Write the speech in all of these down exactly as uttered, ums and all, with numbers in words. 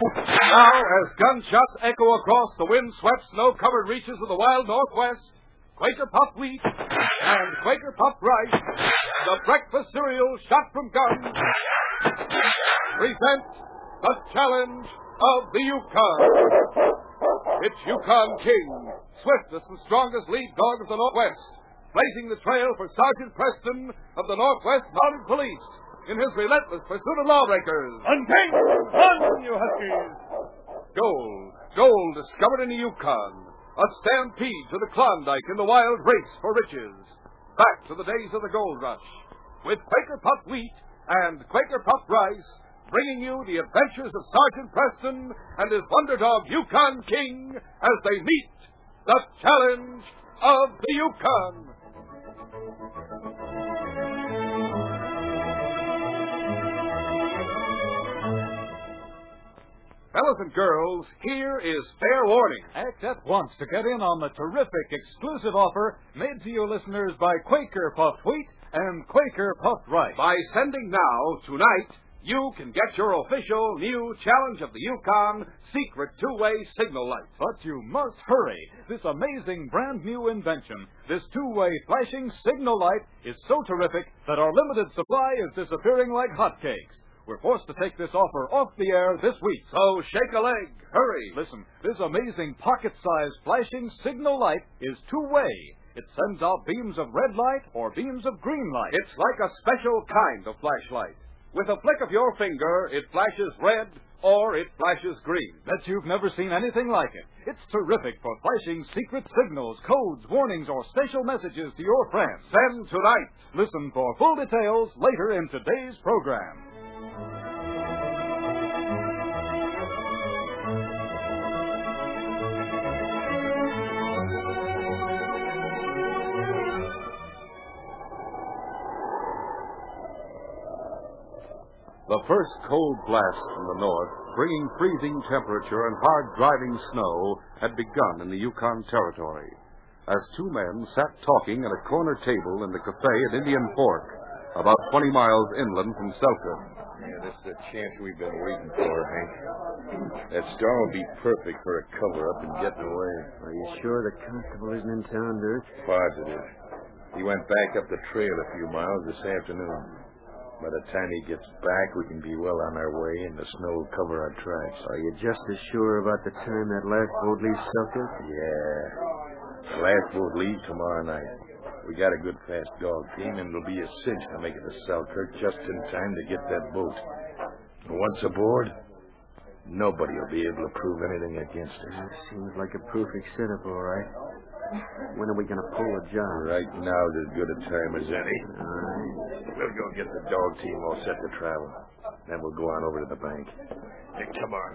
Now, as gunshots echo across the wind-swept, snow-covered reaches of the wild Northwest, Quaker Puffed Wheat and Quaker Puffed Rice, the breakfast cereal shot from guns, present the challenge of the Yukon. It's Yukon King, swiftest and strongest lead dog of the Northwest, blazing the trail for Sergeant Preston of the Northwest Mounted Police in his relentless pursuit of lawbreakers. On King! On, you huskies! Gold, gold discovered in the Yukon. A stampede to the Klondike in the wild race for riches. Back to the days of the gold rush. With Quaker Puffed Wheat and Quaker Puffed Rice, bringing you the adventures of Sergeant Preston and his wonder dog Yukon King as they meet the challenge of the Yukon. Fellas and girls, here is fair warning. Act at once to get in on the terrific exclusive offer made to you listeners by Quaker Puffed Wheat and Quaker Puffed Rice. By sending now, tonight, you can get your official new Challenge of the Yukon secret two-way signal light. But you must hurry. This amazing brand new invention, this two-way flashing signal light, is so terrific that our limited supply is disappearing like hotcakes. We're forced to take this offer off the air this week. So shake a leg. Hurry. Listen, this amazing pocket-sized flashing signal light is two-way. It sends out beams of red light or beams of green light. It's like a special kind of flashlight. With a flick of your finger, it flashes red or it flashes green. Bet you've never seen anything like it. It's terrific for flashing secret signals, codes, warnings, or special messages to your friends. Send tonight. Listen for full details later in today's program. The first cold blast from the north, bringing freezing temperature and hard driving snow, had begun in the Yukon Territory. As two men sat talking at a corner table in the cafe at Indian Fork, about twenty miles inland from Selkirk. Yeah, this is the chance we've been waiting for, Hank. That storm will be perfect for a cover-up and getting away. Are you sure the constable isn't in town, Dirk? Positive. He went back up the trail a few miles this afternoon. By the time he gets back, we can be well on our way, and the snow will cover our tracks. Are you just as sure about the time that last boat leaves Selkirk? Yeah. The last boat leaves tomorrow night. We got a good fast dog team, and it'll be a cinch to make it to Selkirk just in time to get that boat. And once aboard, nobody will be able to prove anything against us. That seems like a perfect setup, all right. When are we going to pull the job? Right now's as good a time as any. All right. We'll go get the dog team all set to travel. Then we'll go on over to the bank. Hey, come on.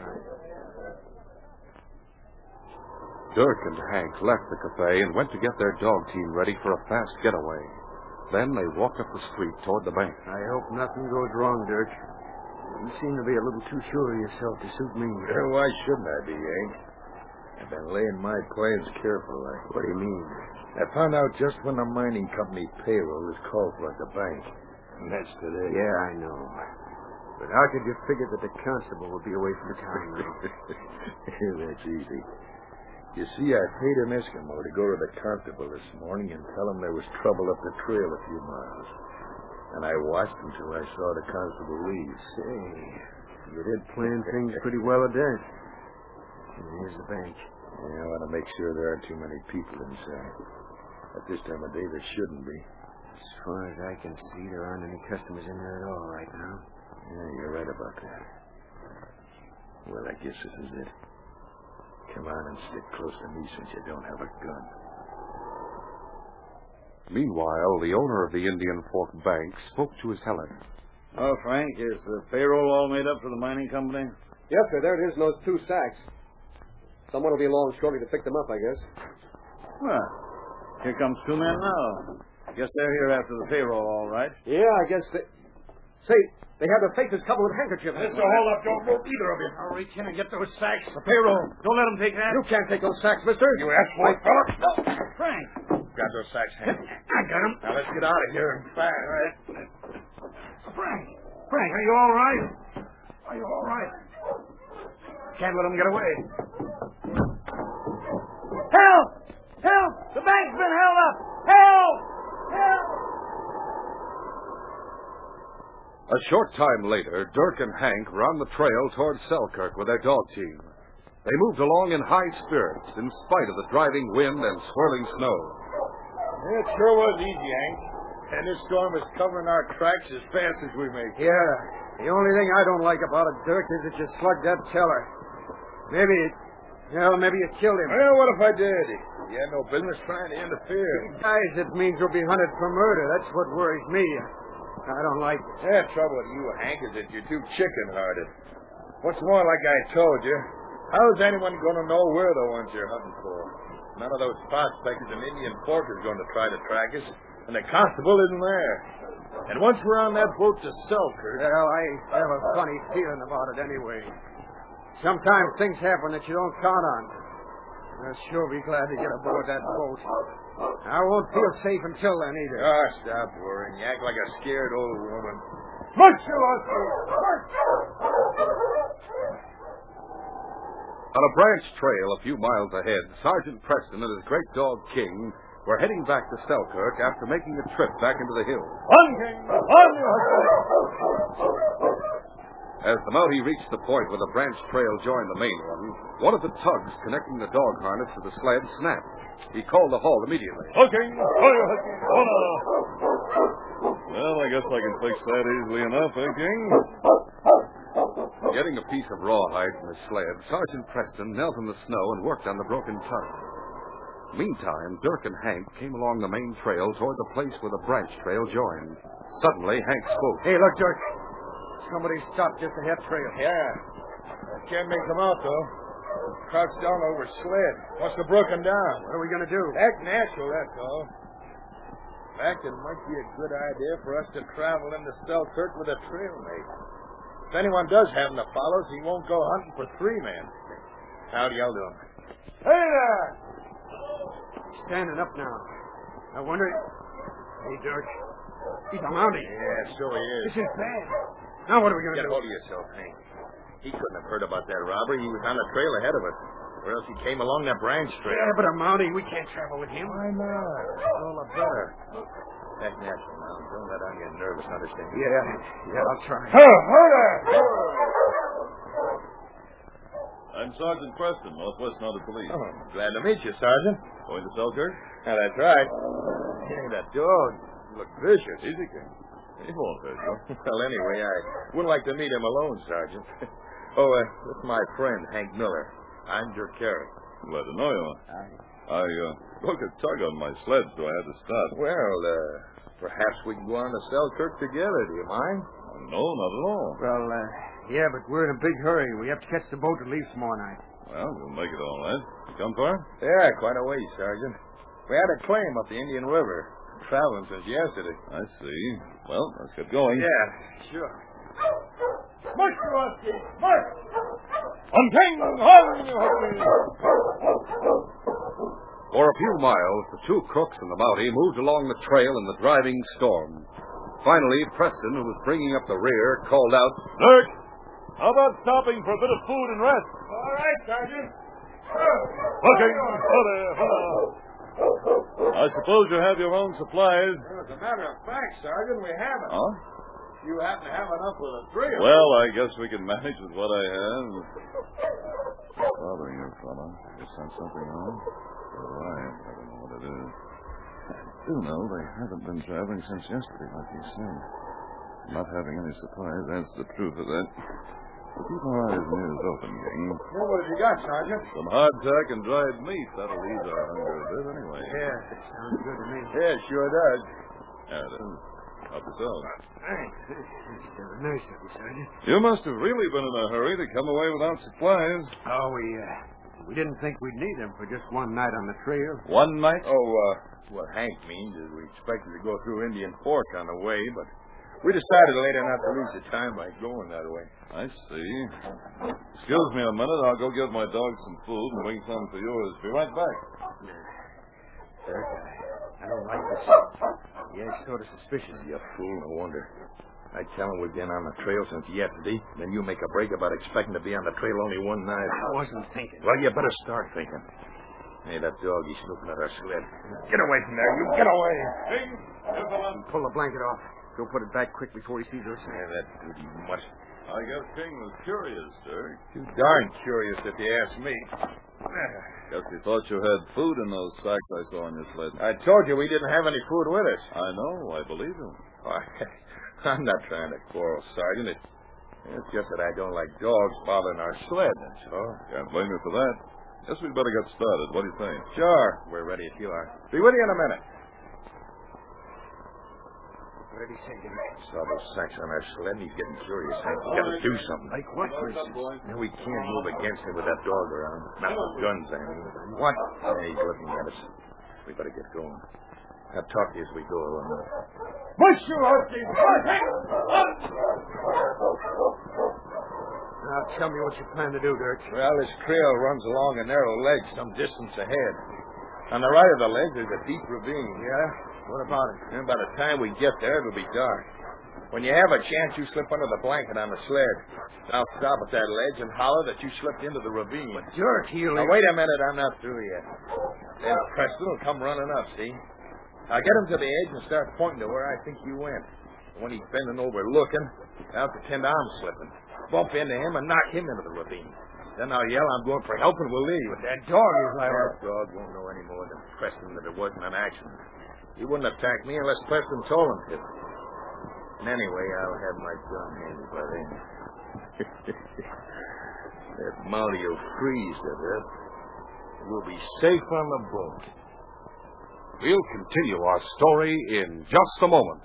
Dirk and Hank left the cafe and went to get their dog team ready for a fast getaway. Then they walked up the street toward the bank. I hope nothing goes wrong, Dirk. You seem to be a little too sure of yourself to suit me. Well, why shouldn't I be, Hank? I've been laying my plans carefully. What do you mean? I found out just when the mining company payroll is called for at the bank. And that's today. Yeah, I know. But how could you figure that the constable would be away from town? That's easy. You see, I paid an Eskimo to go to the constable this morning and tell him there was trouble up the trail a few miles. And I watched until I saw the constable leave. Say, you did plan things pretty well at that. And here's the bank. Yeah, I want to make sure there aren't too many people inside. At this time of day, there shouldn't be. As far as I can see, there aren't any customers in there at all right now. Yeah, you're right about that. Well, I guess this is it. Come on and stick close to me since you don't have a gun. Meanwhile, the owner of the Indian Fork Bank spoke to his teller. Oh, Frank, is the payroll all made up for the mining company? Yes, sir. There it is in those two sacks. Someone will be along shortly to pick them up, I guess. Well, here comes two men now. I guess they're here after the payroll, all right. Yeah, I guess they... Say, they have their faces covered with handkerchiefs. So hold up, don't move either of you. I'll reach in and get those sacks. The payroll. Don't let them take that. You can't take those sacks, mister. You asked for it, fella. No. Frank. Grab those sacks, Hank. I got them. Now, let's get out of here and fast. All right. Frank. Frank, are you all right? Are you all right? can't let them get away. Help! Help! The bank's been held up! Help! Help! A short time later, Dirk and Hank were on the trail toward Selkirk with their dog team. They moved along in high spirits in spite of the driving wind and swirling snow. It sure was easy, Hank. And this storm is covering our tracks as fast as we make. Yeah. The only thing I don't like about it, Dirk, is that you slugged that teller. Maybe it... Well, maybe you killed him. Well, what if I did? You had no business trying to interfere. Guys, it means we'll be hunted for murder. That's what worries me. I don't like it. The trouble with you, Hank, is that you're too chicken-hearted. What's more, like I told you, how's anyone going to know we're the ones you're hunting for? None of those prospectors and Indian porkers going to try to track us, and the constable isn't there. And once we're on that boat to Selkirk... Well, I have a funny feeling about it anyway. Sometimes things happen that you don't count on. I'll sure be glad to get aboard that boat. I won't feel safe until then, either. Ah, stop worrying. You act like a scared old woman. Much you want to. On a branch trail a few miles ahead, Sergeant Preston and his great dog, King, were heading back to Selkirk after making a trip back into the hills. On, King! On, you As the Mountie reached the point where the branch trail joined the main one, one of the tugs connecting the dog harness to the sled snapped. He called a halt immediately. Hooking! Well, I guess I can fix that easily enough, eh, King? Getting a piece of rawhide from his sled, Sergeant Preston knelt in the snow and worked on the broken tug. Meantime, Dirk and Hank came along the main trail toward the place where the branch trail joined. Suddenly, Hank spoke. Hey, look, Dirk. Somebody stopped just ahead trail. Yeah. I can't make them out, though. Crouched down over sled. Must have broken down. What are we going to do? Act natural, that's all. In fact, it might be a good idea for us to travel into Selkirk with a trail mate. If anyone does happen to follow us, he won't go hunting for three men. Howdy, y'all doing? Hey there! Standing up now. I wonder... Hey, Dirk. He's a Mountie. Yeah, so he is. This is bad. Now what are we going to Get do? hold of yourself, Hank. He couldn't have heard about that robbery. He was on the trail ahead of us. Or else he came along that branch trail. Yeah, but a Mountie, we can't travel with him. Why not? All the better. Act natural now. Don't let on get nervous, understand? Yeah, yeah, I'll try. Oh, hold on! I'm Sergeant Preston, Northwest Mounted Police. Oh, glad to meet you, Sergeant. Going to Selkirk? Yeah, that's right. Hey, that dog. You look vicious. Easy, King. He won't hurt you. Well, anyway, I wouldn't like to meet him alone, Sergeant. Oh, uh, that's my friend, Hank Miller. I'm Dirk Carey. Glad to know you. I uh, broke a tug on my sled, so I had to stop. Well, uh, perhaps we can go on to Selkirk together. Do you mind? No, not at all. Well, uh, yeah, but we're in a big hurry. We have to catch the boat to leave tomorrow night. Well, we'll make it all right. You come far? Yeah, quite a ways, Sergeant. We had a claim up the Indian River. Traveling since yesterday. I see. Well, let's get going. Yeah, sure. March, Kowalski! March! On King! On! For a few miles, the two crooks and the Mountie moved along the trail in the driving storm. Finally, Preston, who was bringing up the rear, called out, Dirk, how about stopping for a bit of food and rest? All right, Sergeant. Looking! I suppose you have your own supplies. Well, as a matter of fact, Sergeant, we haven't. Huh? You happen to have enough for the three of us. Well, I guess we can manage with what I have. Bothering you, fella. You sent something on? Right. I don't know what it is. I do know they haven't been traveling since yesterday, like you said. Not having any supplies, that's the truth of that. So keep our eyes and ears open, King. Well, what have you got, Sergeant? Some hardtack and dried meat. That'll ease our hunger a bit, anyway. Yeah, that sounds good to me. Yeah, it sure does. Yeah, it is. Help yourself. Thanks. That's very nice of you, Sergeant. You must have really been in a hurry to come away without supplies. Oh, we, uh, we didn't think we'd need them for just one night on the trail. One night? Oh, uh, what Hank means is we expected to go through Indian Fork on the way, but we decided later not to lose the time by going that way. I see. Excuse me a minute. I'll go give my dog some food and bring some for yours. Be right back. Dirk, I, I don't like this. Yeah, it's sort of suspicious. You fool, no wonder. I tell him we've been on the trail since yesterday. Then you make a break about expecting to be on the trail only one night. I wasn't thinking. Well, you better start thinking. Hey, that dog, he's snooping at our sled. Get away from there. You get away. King, gentlemen. Pull the blanket off. Go put it back quick before he sees us. Yeah, that duty mutt. I guess King was curious, Dirk. Too darn curious if you ask me. Guess he thought you had food in those sacks I saw on your sled. I told you we didn't have any food with us. I know. I believe him. Oh, I'm not trying to quarrel, Sergeant. It, it's just that I don't like dogs bothering our sled, that's all. Can't blame you for that. Guess we'd better get started. What do you think? Sure. We're ready if you are. Be with you in a minute. What did he say to me? Saw those sacks on our sled, and he's getting curious. Hank. We gotta do something. Like what, for instance? No, we can't move against him with that dog around. Not with guns, I mean. What? Yeah, he's looking at us. We better get going. I'll talk to you as we go along. Push you, Husky! Now, tell me what you plan to do, Dirk. Well, this trail runs along a narrow ledge some distance ahead. On the right of the ledge, there's a deep ravine. Yeah? What about it? And by the time we get there, it'll be dark. When you have a chance, you slip under the blanket on the sled. I'll stop at that ledge and holler that you slipped into the ravine. But Dirk, he'll... Now, wait a minute. I'm not through yet. Then Preston will come running up, see? I'll get him to the edge and start pointing to where I think you went. When he's bending over looking, I'll pretend I'm slipping. Bump into him and knock him into the ravine. Then I'll yell I'm going for help and we'll leave. But that dog is like... That dog won't know any more than Preston that it wasn't an accident. He wouldn't attack me unless Preston told him to. And anyway, I'll have my gun handy by then. That Molly will freeze to death. We'll be safe on the boat. We'll continue our story in just a moment.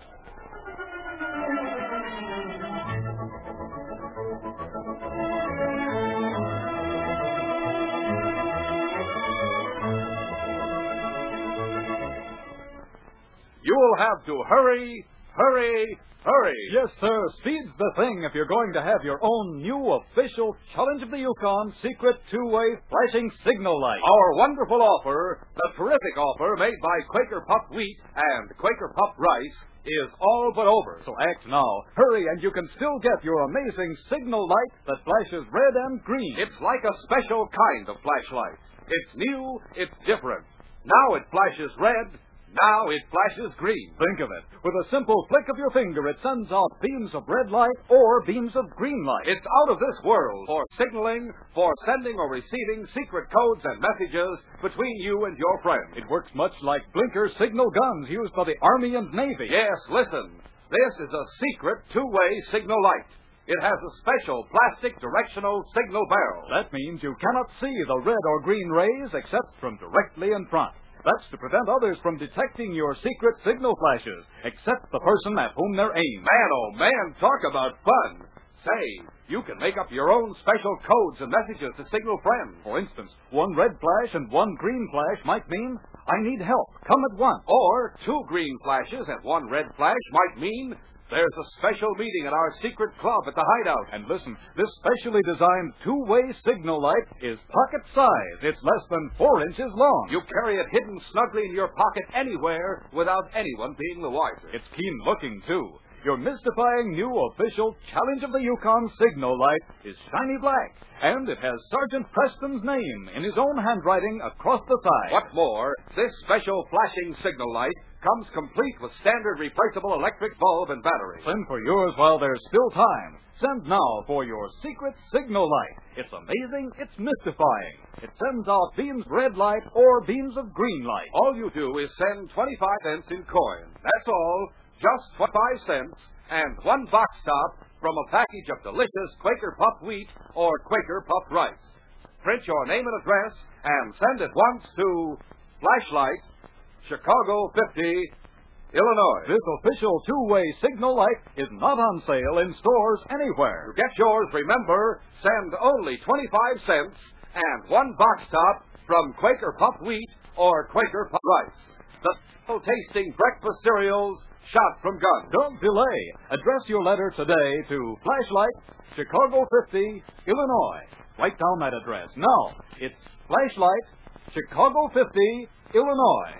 You'll have to hurry, hurry, hurry. Yes, sir. Speed's the thing if you're going to have your own new official Challenge of the Yukon secret two-way flashing signal light. Our wonderful offer, the terrific offer made by Quaker Pup Wheat and Quaker Pup Rice, is all but over. So act now. Hurry, and you can still get your amazing signal light that flashes red and green. It's like a special kind of flashlight. It's new, it's different. Now it flashes red. Now it flashes green. Think of it. With a simple flick of your finger, it sends out beams of red light or beams of green light. It's out of this world for signaling, for sending or receiving secret codes and messages between you and your friends. It works much like blinker signal guns used by the Army and Navy. Yes, listen. This is a secret two-way signal light. It has a special plastic directional signal barrel. That means you cannot see the red or green rays except from directly in front. That's to prevent others from detecting your secret signal flashes, except the person at whom they're aimed. Man, oh man, talk about fun. Say, you can make up your own special codes and messages to signal friends. For instance, one red flash and one green flash might mean, I need help, come at once. Or two green flashes and one red flash might mean, there's a special meeting at our secret club at the hideout. And listen, this specially designed two-way signal light is pocket size. It's less than four inches long. You carry it hidden snugly in your pocket anywhere without anyone being the wiser. It's keen looking, too. Your mystifying new official Challenge of the Yukon signal light is shiny black, and it has Sergeant Preston's name in his own handwriting across the side. What's more, this special flashing signal light comes complete with standard replaceable electric bulb and battery. Send for yours while there's still time. Send now for your secret signal light. It's amazing, it's mystifying. It sends out beams of red light or beams of green light. All you do is send twenty-five cents in coins. That's all. Just twenty-five cents and one box top from a package of delicious Quaker Pup Wheat or Quaker Pup Rice. Print your name and address and send it once to Flashlight, Chicago fifty, Illinois. This official two-way signal light is not on sale in stores anywhere. To get yours, remember, send only twenty-five cents and one box top from Quaker Pup Wheat or Quaker Pup Rice. The tasting breakfast cereals shot from guns. Don't delay. Address your letter today to Flashlight, Chicago fifty, Illinois. Write down that address. Now, it's Flashlight, Chicago fifty, Illinois.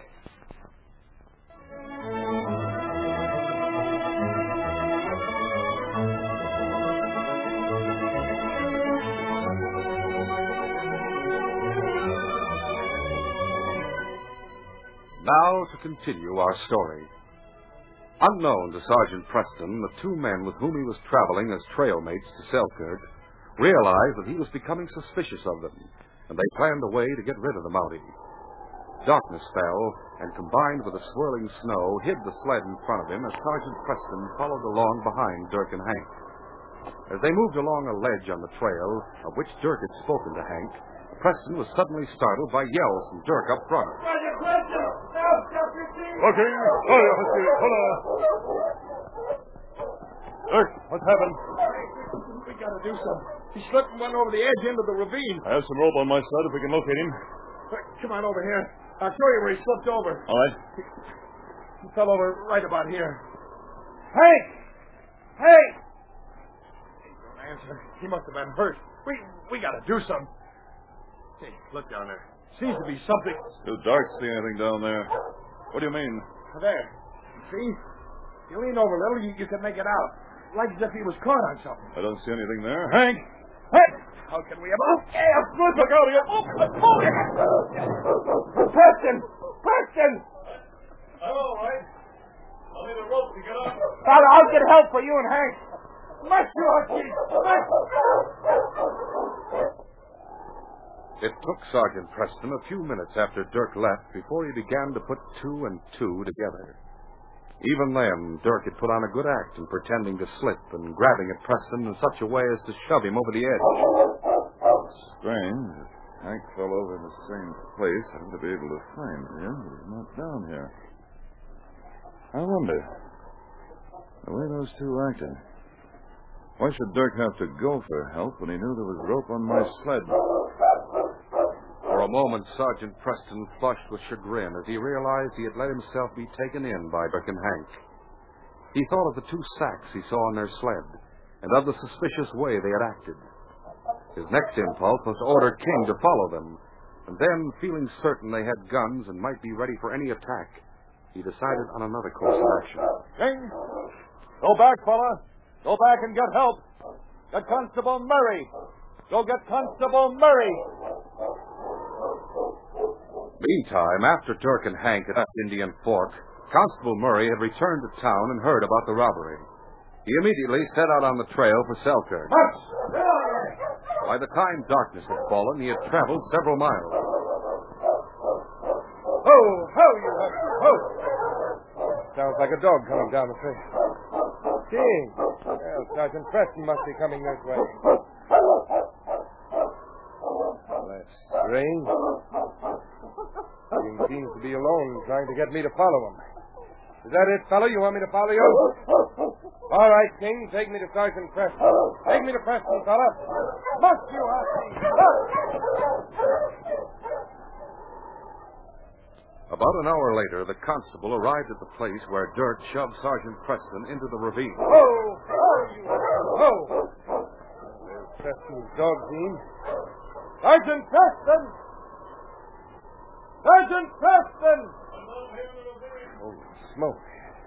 Now to continue our story. Unknown to Sergeant Preston, the two men with whom he was traveling as trail mates to Selkirk realized that he was becoming suspicious of them, and they planned a way to get rid of the Mountie. Darkness fell, and combined with the swirling snow, hid the sled in front of him as Sergeant Preston followed along behind Dirk and Hank. As they moved along a ledge on the trail, of which Dirk had spoken to Hank, Preston was suddenly startled by yells from Dirk up front. Sergeant Preston! Now, stop your team! Okay. Oh, yeah, hold on. Dirk, what's happened? We gotta do something. He slipped and went over the edge into the ravine. I have some rope on my side if we can locate him. Come on over here. I'll show you where he slipped over. All right. He fell over right about here. Hank! Hank! He don't answer. He must have been hurt. We we gotta do something. Hey, look down there. Seems to be something. Too dark to see anything down there. What do you mean? There. See? You lean over a little, you, you can make it out. Like as if he was caught on something. I don't see anything there. Hank! Hank! How can we have... Okay, I'm good. Look out here! Oh, oh. Preston! Preston! I'm all right. I'll need a rope to get up. I'll, I'll get help for you and Hank. Must you, Hutchie? It took Sergeant Preston a few minutes after Dirk left before he began to put two and two together. Even then, Dirk had put on a good act in pretending to slip and grabbing at Preston in such a way as to shove him over the edge. Strange. Hank fell over in the same place. I ought to be able to find him, but he's not down here. I wonder, the way those two acted, why should Dirk have to go for help when he knew there was rope on my sled? For a moment, Sergeant Preston flushed with chagrin as he realized he had let himself be taken in by Dirk and Hank. He thought of the two sacks he saw on their sled, and of the suspicious way they had acted. His next impulse was to order King to follow them, and then, feeling certain they had guns and might be ready for any attack, he decided on another course of action. King, go back, fella. Go back and get help. Get Constable Murray. Go get Constable Murray. Meantime, after Dirk and Hank had left Indian Fork, Constable Murray had returned to town and heard about the robbery. He immediately set out on the trail for Selkirk. By the time darkness had fallen, he had traveled several miles. Ho, ho, you Hutchie, ho! Sounds like a dog coming down the trail. King. Well, Sergeant Preston must be coming this way. Well, that's strange. King seems to be alone, trying to get me to follow him. Is that it, fellow? You want me to follow you? All right, King. Take me to Sergeant Preston. Take me to Preston, fella. Must you, Hutchie? About an hour later, the constable arrived at the place where Dirk shoved Sergeant Preston into the ravine. Ho, ho, you ho! There's Preston's dog team. Sergeant Preston! Sergeant Preston! Holy smoke.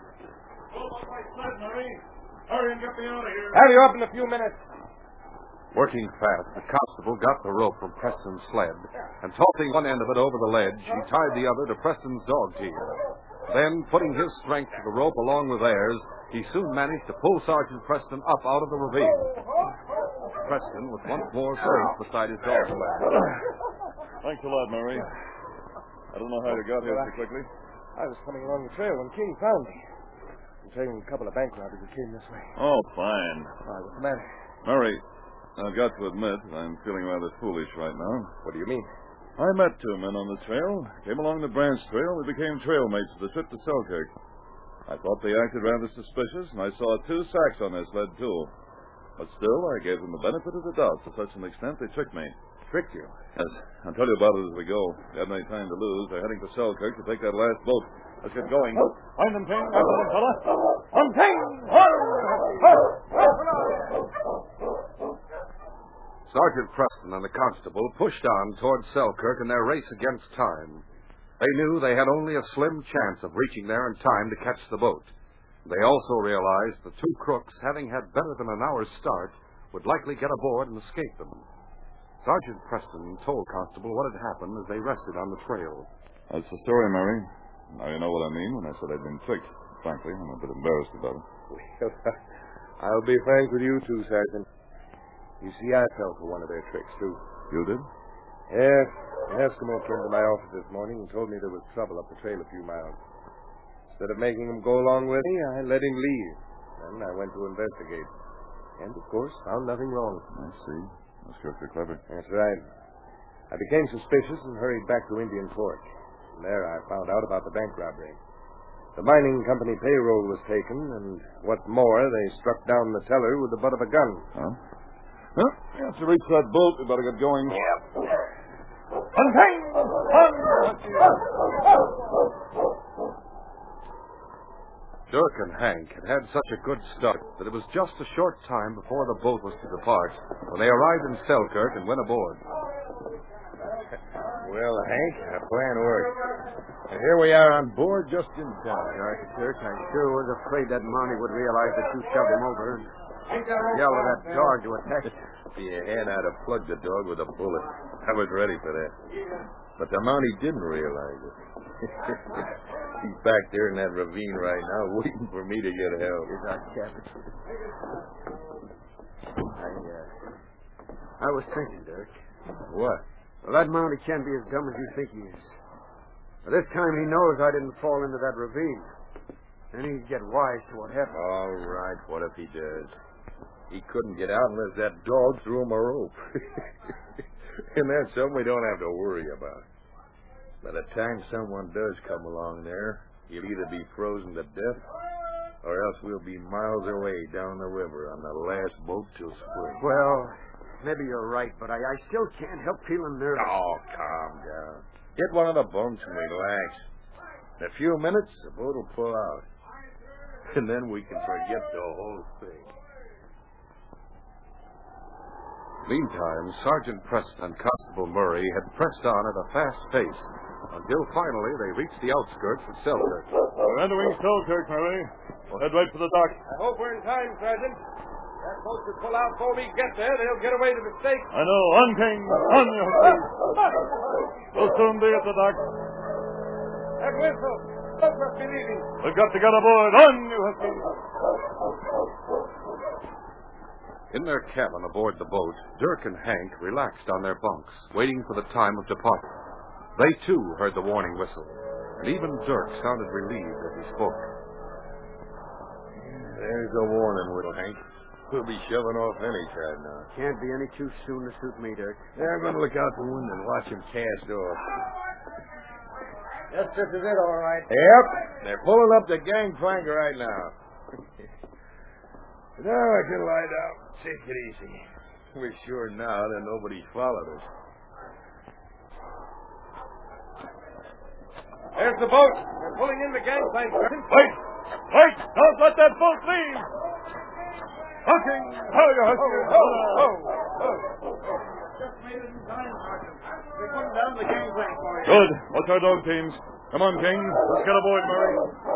Hurry and get me out of here. Have you up in a few minutes. Working fast, the constable got the rope from Preston's sled, and tossing one end of it over the ledge, he tied the other to Preston's dog team. Then, putting his strength to the rope along with theirs, he soon managed to pull Sergeant Preston up out of the ravine. Preston was once more safe beside his dog sled. Thanks a lot, Murray. I don't know how you got here so quickly. I was coming along the trail when King found me. I'm trailing a couple of bank robbers who came this way. Oh, fine. Why, what's the matter? Murray, I've got to admit I'm feeling rather foolish right now. What do you mean? I met two men on the trail, came along the branch trail, we became trail mates for the trip to Selkirk. I thought they acted rather suspicious, and I saw two sacks on their sled, too. But still, I gave them the benefit of the doubt. To such an extent, they tricked me. Tricked you? Yes. I'll tell you about it as we go. If you haven't any time to lose, they're heading for Selkirk to take that last boat. Let's get going. Find them, King. After them, fella. On King! Sergeant Preston and the constable pushed on toward Selkirk in their race against time. They knew they had only a slim chance of reaching there in time to catch the boat. They also realized the two crooks, having had better than an hour's start, would likely get aboard and escape them. Sergeant Preston told Constable what had happened as they rested on the trail. That's the story, Murray. Now, you know what I mean when I said I'd been tricked. Frankly, I'm a bit embarrassed about it. Well, I'll be frank with you, too, Sergeant. You see, I fell for one of their tricks, too. You did? Yes. An Eskimo came to my office this morning and told me there was trouble up the trail a few miles. Instead of making him go along with me, I let him leave. Then I went to investigate. And, of course, found nothing wrong. I see. That's perfectly clever. That's right. I became suspicious and hurried back to Indian Fork. From there, I found out about the bank robbery. The mining company payroll was taken, and what's more, they struck down the teller with the butt of a gun. Huh? Well, you have to reach that boat. We better get going. Yep. Unhang! Un! Dirk and Hank had had such a good start that it was just a short time before the boat was to depart when they arrived in Selkirk and went aboard. Well, Hank, our plan worked. And here we are on board just in time. Dirk, Dirk, I sure was afraid that Mountie would realize that you shoved him over and yell at that dog to attack it. Yeah, and I'd have plugged the dog with a bullet. I was ready for that. But the Mountie didn't realize it. He's back there in that ravine right now waiting for me to get help. Here's our cabin. I, uh, I was thinking, Dirk. What? Well, that Mountie can't be as dumb as you think he is. But this time he knows I didn't fall into that ravine. Then he'd get wise to what happened. All right, what if he does? He couldn't get out unless that dog threw him a rope. And that's something we don't have to worry about. By the time someone does come along there, he'll either be frozen to death, or else we'll be miles away down the river on the last boat till spring. Well, maybe you're right, but I, I still can't help feeling nervous. Oh, calm down. Get one of the bunks and relax. In a few minutes, the boat will pull out. And then we can forget the whole thing. Meantime, Sergeant Preston and Constable Murray had pressed on at a fast pace until finally they reached the outskirts of Selkirk. We're entering Selkirk, Murray. We'll head right for the dock. I hope we're in time, Sergeant. That boat should pull out before we get there. They'll get away to the stake. I know. On, King. On, you Huskies. We'll soon be at the dock. That whistle. Boat must be leaving. We've got to get aboard. On, you Huskies. In their cabin aboard the boat, Dirk and Hank relaxed on their bunks, waiting for the time of departure. They, too, heard the warning whistle, and even Dirk sounded relieved as he spoke. There's the warning whistle, Hank. We'll be shoving off any time now. Can't be any too soon to suit me, Dirk. Yeah, I'm going to look out the window and watch him cast off. Yes, this is it, all right. Yep. They're pulling up the gangplank right now. Now I can lie down. Take it easy. We're sure now that nobody followed us. There's the boat. They're pulling in the gangplank, Sergeant. Wait! Wait! Don't let that boat leave! Hooking! Oh, you Huskies! Oh, oh, oh. Just made it in time, Sergeant. They're putting down the gangplank for you. Good. Watch our dog teams. Come on, King. Let's get aboard, Murray.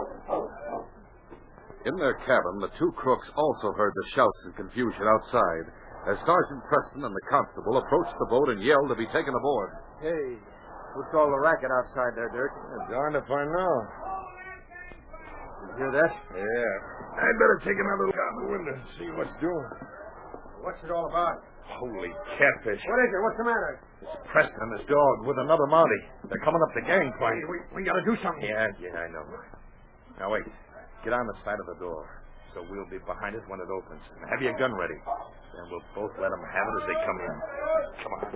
In their cabin, the two crooks also heard the shouts and confusion outside as Sergeant Preston and the constable approached the boat and yelled to be taken aboard. Hey, what's all the racket outside there, Dirk? Darned if I know. You hear that? Yeah. I'd better take another look out the window and see what's doing. What's it all about? Holy catfish. What is it? What's the matter? It's Preston and his dog with another Mountie. They're coming up the gangplank. We, we gotta do something. Yeah, yeah, I know. Now, wait. Get on the side of the door, so we'll be behind it when it opens. And have your gun ready. Then we'll both let them have it as they come in. Come on.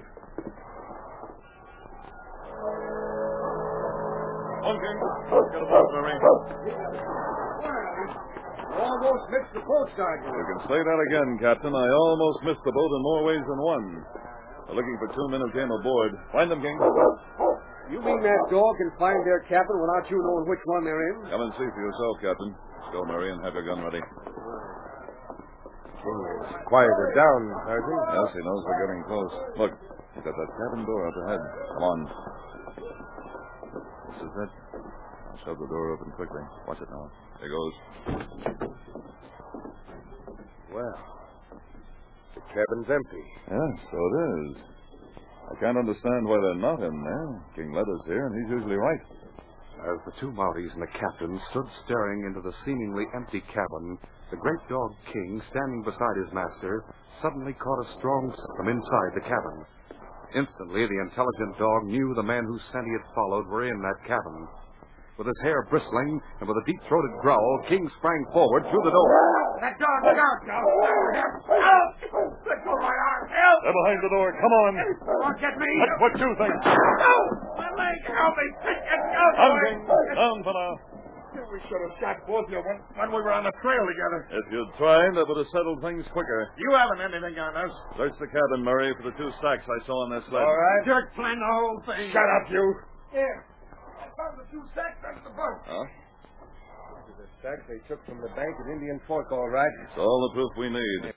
On, King. Let's get aboard, Murray. You almost missed the boat, Sergeant. You can say that again, Captain. I almost missed the boat in more ways than one. We're looking for two men who came aboard. Find them, King. You mean that dog can find their cabin without you knowing which one they're in? Come and see for yourself, Captain. Go, Murray, and have your gun ready. It's quieted down, Sergeant. Yes, he knows we're getting close. Look, he's got that cabin door up ahead. Come on. This is it. I'll shove the door open quickly. Watch it now. There goes. Well, the cabin's empty. Yes, so it is. I can't understand why they're not in there. King led us here, and he's usually right. As the two Mounties and the captain stood staring into the seemingly empty cabin, the great dog King, standing beside his master, suddenly caught a strong scent from inside the cabin. Instantly, the intelligent dog knew the man whose scent he had followed were in that cabin. With his hair bristling and with a deep-throated growl, King sprang forward through the door. That dog, look out! Help! Let go of my arm! Help! They're behind the door. Come on. Don't get me! That's what you think. Help! My leg! Help me! Get out! Down, King. Down for now. We should have shot both of you when, when we were on the trail together. If you'd tried, that would have settled things quicker. You haven't anything on us. Search the cabin, Murray, for the two sacks I saw on that sled. All right. Dirk planned the whole thing. Shut up, you. Here. I found the two sacks under the boat. Huh? The sack they took from the bank at Indian Fork, all right. It's all the proof we need.